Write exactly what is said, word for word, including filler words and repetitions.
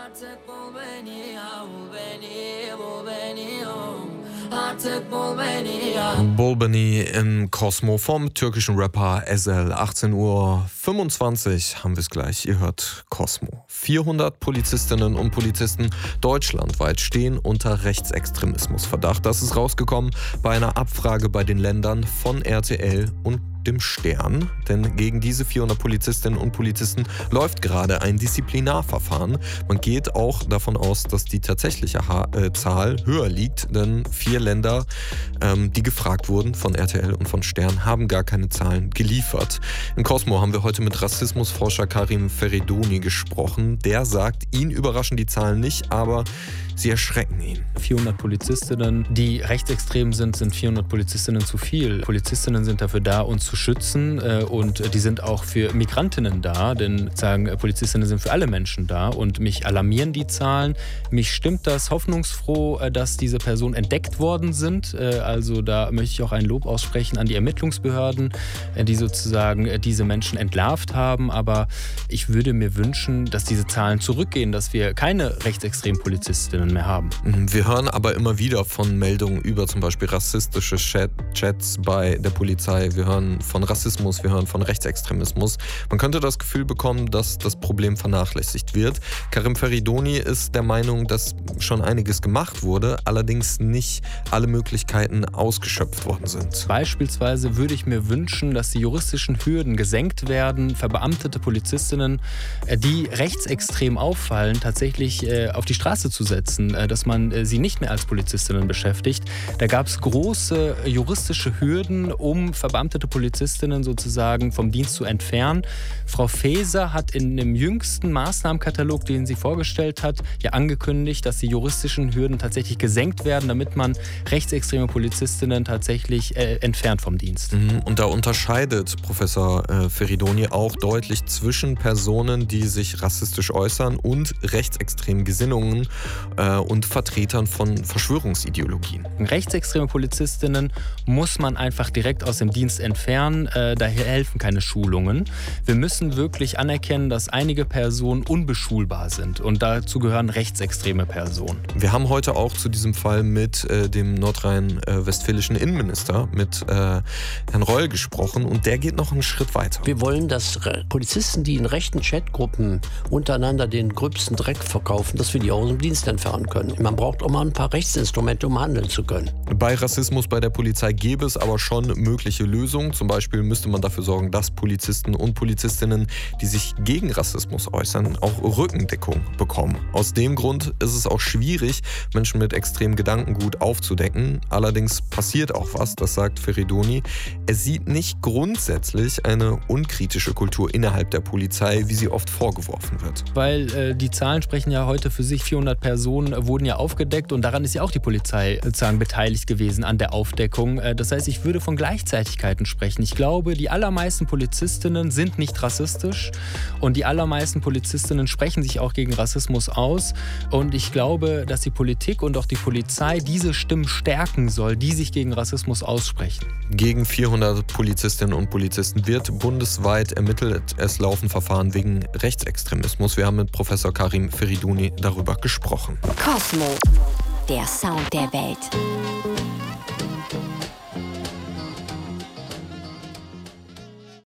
Bolbani im Cosmo vom türkischen Rapper Ezel. achtzehn Uhr fünfundzwanzig haben wir es gleich. Ihr hört Cosmo. vierhundert Polizistinnen und Polizisten deutschlandweit stehen unter Rechtsextremismusverdacht. Das ist rausgekommen bei einer Abfrage bei den Ländern von R T L und dem Stern, denn gegen diese vierhundert Polizistinnen und Polizisten läuft gerade ein Disziplinarverfahren. Man geht auch davon aus, dass die tatsächliche ha- äh, Zahl höher liegt, denn vier Länder, ähm, die gefragt wurden von R T L und von Stern, haben gar keine Zahlen geliefert. In Cosmo haben wir heute mit Rassismusforscher Karim Feriduni gesprochen. Der sagt, ihn überraschen die Zahlen nicht, aber sie erschrecken ihn. vierhundert Polizistinnen, die rechtsextrem sind, sind vierhundert Polizistinnen zu viel. Polizistinnen sind dafür da, uns zu schützen, und die sind auch für Migrantinnen da, denn sagen, Polizistinnen sind für alle Menschen da, und mich alarmieren die Zahlen. Mich stimmt das hoffnungsfroh, dass diese Personen entdeckt worden sind. Also da möchte ich auch ein Lob aussprechen an die Ermittlungsbehörden, die sozusagen diese Menschen entlarvt haben. Aber ich würde mir wünschen, dass diese Zahlen zurückgehen, dass wir keine rechtsextremen Polizistinnen mehr haben. Wir hören aber immer wieder von Meldungen über zum Beispiel rassistische Chat- Chats bei der Polizei. Wir hören von Rassismus, wir hören von Rechtsextremismus. Man könnte das Gefühl bekommen, dass das Problem vernachlässigt wird. Karim Feriduni ist der Meinung, dass schon einiges gemacht wurde, allerdings nicht alle Möglichkeiten ausgeschöpft worden sind. Beispielsweise würde ich mir wünschen, dass die juristischen Hürden gesenkt werden, verbeamtete Polizistinnen, die rechtsextrem auffallen, tatsächlich auf die Straße zu setzen, dass man sie nicht mehr als Polizistinnen beschäftigt. Da gab es große juristische Hürden, um verbeamtete Polizistinnen sozusagen vom Dienst zu entfernen. Frau Faeser hat in dem jüngsten Maßnahmenkatalog, den sie vorgestellt hat, ja angekündigt, dass die juristischen Hürden tatsächlich gesenkt werden, damit man rechtsextreme Polizistinnen tatsächlich äh, entfernt vom Dienst. Und da unterscheidet Professor äh, Feriduni auch deutlich zwischen Personen, die sich rassistisch äußern, und rechtsextremen Gesinnungen äh, und Vertretern von Verschwörungsideologien. Rechtsextreme Polizistinnen muss man einfach direkt aus dem Dienst entfernen. Äh, daher helfen keine Schulungen. Wir müssen wirklich anerkennen, dass einige Personen unbeschulbar sind. Und dazu gehören rechtsextreme Personen. Wir haben heute auch zu diesem Fall mit äh, dem nordrhein-westfälischen Innenminister, mit äh, Herrn Reul, gesprochen. Und der geht noch einen Schritt weiter. Wir wollen, dass Polizisten, die in rechten Chatgruppen untereinander den gröbsten Dreck verkaufen, dass wir die auch aus dem Dienst entfernen können. Man braucht auch mal ein paar Rechtsinstrumente, um handeln zu können. Bei Rassismus bei der Polizei gäbe es aber schon mögliche Lösungen. Zum Beispiel müsste man dafür sorgen, dass Polizisten und Polizistinnen, die sich gegen Rassismus äußern, auch Rückendeckung bekommen. Aus dem Grund ist es auch schwierig, Menschen mit extremem Gedankengut aufzudecken. Allerdings passiert auch was, das sagt Feriduni. Er sieht nicht grundsätzlich eine unkritische Kultur innerhalb der Polizei, wie sie oft vorgeworfen wird. Weil äh, die Zahlen sprechen ja heute für sich. vierhundert Personen wurden ja aufgedeckt, und daran ist ja auch die Polizei sozusagen beteiligt gewesen an der Aufdeckung. Das heißt, ich würde von Gleichzeitigkeiten sprechen. Ich glaube, die allermeisten Polizistinnen sind nicht rassistisch, und die allermeisten Polizistinnen sprechen sich auch gegen Rassismus aus. Und ich glaube, dass die Politik und auch die Polizei diese Stimmen stärken soll, die sich gegen Rassismus aussprechen. Gegen vierhundert Polizistinnen und Polizisten wird bundesweit ermittelt. Es laufen Verfahren wegen Rechtsextremismus. Wir haben mit Professor Karim Feriduni darüber gesprochen. Cosmo, der Sound der Welt.